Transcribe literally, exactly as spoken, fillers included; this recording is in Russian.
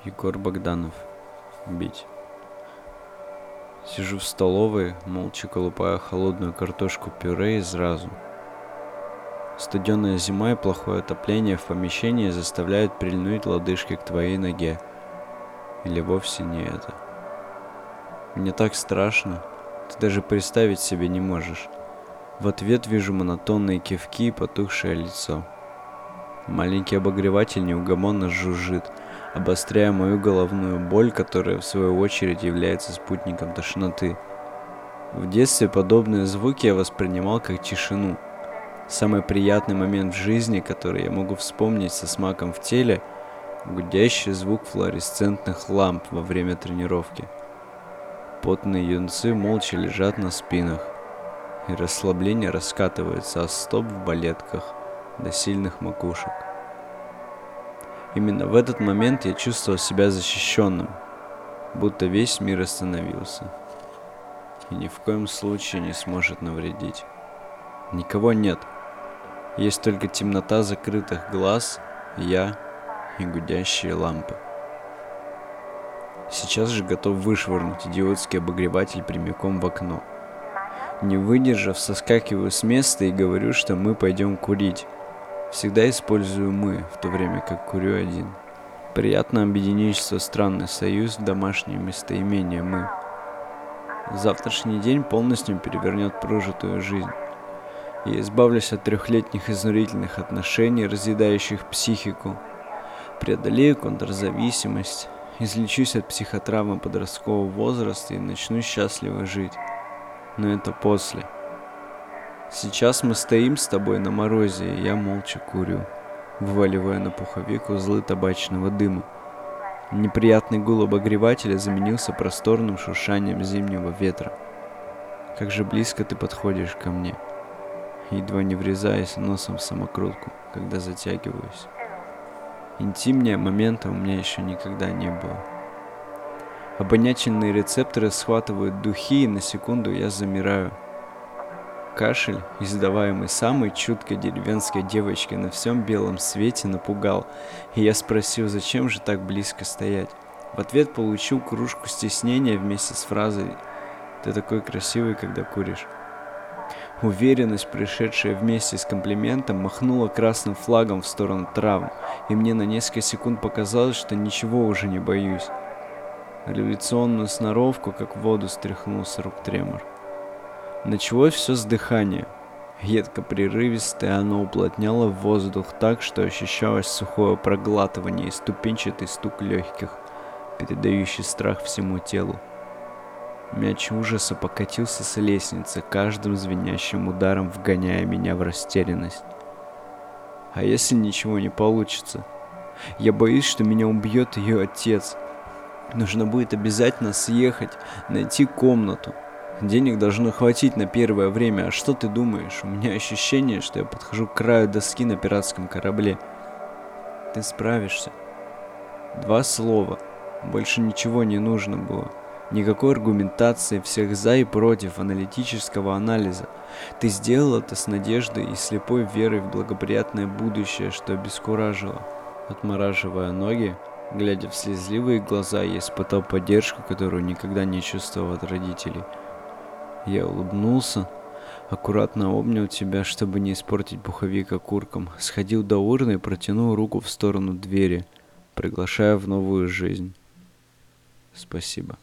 Егор Богданов. Бить. Сижу в столовой, молча колупая холодную картошку-пюре из разу. Студеная зима и плохое отопление в помещении заставляют прильнуть лодыжки к твоей ноге. Или вовсе не это. Мне так страшно, ты даже представить себе не можешь. В ответ вижу монотонные кивки и потухшее лицо. Маленький обогреватель неугомонно жужжит, обостряя мою головную боль, которая в свою очередь является спутником тошноты. В детстве подобные звуки я воспринимал как тишину. Самый приятный момент в жизни, который я могу вспомнить со смаком в теле — гудящий звук флуоресцентных ламп во время тренировки. Потные юнцы молча лежат на спинах, и расслабление раскатывается от стоп в балетках до сильных макушек. Именно в этот момент я чувствовал себя защищенным, будто весь мир остановился и ни в коем случае не сможет навредить. Никого нет, есть только темнота закрытых глаз, я и гудящие лампы. Сейчас же готов вышвырнуть идиотский обогреватель прямиком в окно. Не выдержав, соскакиваю с места и говорю, что мы пойдем курить. Всегда использую «мы», в то время как курю один. Приятно объединить, что странный союз в домашнее местоимение «мы». Завтрашний день полностью перевернет прожитую жизнь. Я избавлюсь от трехлетних изнурительных отношений, разъедающих психику. Преодолею контрзависимость, излечусь от психотравмы подросткового возраста и начну счастливо жить. Но это после. Сейчас мы стоим с тобой на морозе, и я молча курю, вываливая на пуховик узлы табачного дыма. Неприятный гул обогревателя заменился просторным шуршанием зимнего ветра. Как же близко ты подходишь ко мне, едва не врезаясь носом в самокрутку, когда затягиваюсь. Интимнее момента у меня еще никогда не было. Обонятельные рецепторы схватывают духи, и на секунду я замираю. Кашель, издаваемый самой чуткой деревенской девочкой на всем белом свете, напугал, и я спросил, зачем же так близко стоять. В ответ получил кружку стеснения вместе с фразой «Ты такой красивый, когда куришь». Уверенность, пришедшая вместе с комплиментом, махнула красным флагом в сторону травм, и мне на несколько секунд показалось, что ничего уже не боюсь. Революционную сноровку, как в воду, стряхнул с рук тремор. Началось все с дыхания. Едко-прерывистое, оно уплотняло воздух так, что ощущалось сухое проглатывание и ступенчатый стук легких, передающий страх всему телу. Мяч ужаса покатился с лестницы, каждым звенящим ударом вгоняя меня в растерянность. А если ничего не получится? Я боюсь, что меня убьет ее отец. Нужно будет обязательно съехать, найти комнату. Денег должно хватить на первое время, а что ты думаешь? У меня ощущение, что я подхожу к краю доски на пиратском корабле. Ты справишься. Два слова. Больше ничего не нужно было. Никакой аргументации, всех за и против, аналитического анализа. Ты сделал это с надеждой и слепой верой в благоприятное будущее, что обескуражило. Отмораживая ноги, глядя в слезливые глаза, я испытал поддержку, которую никогда не чувствовал от родителей. Я улыбнулся, аккуратно обнял тебя, чтобы не испортить пуховик окурком, сходил до урны и протянул руку в сторону двери, приглашая в новую жизнь. Спасибо.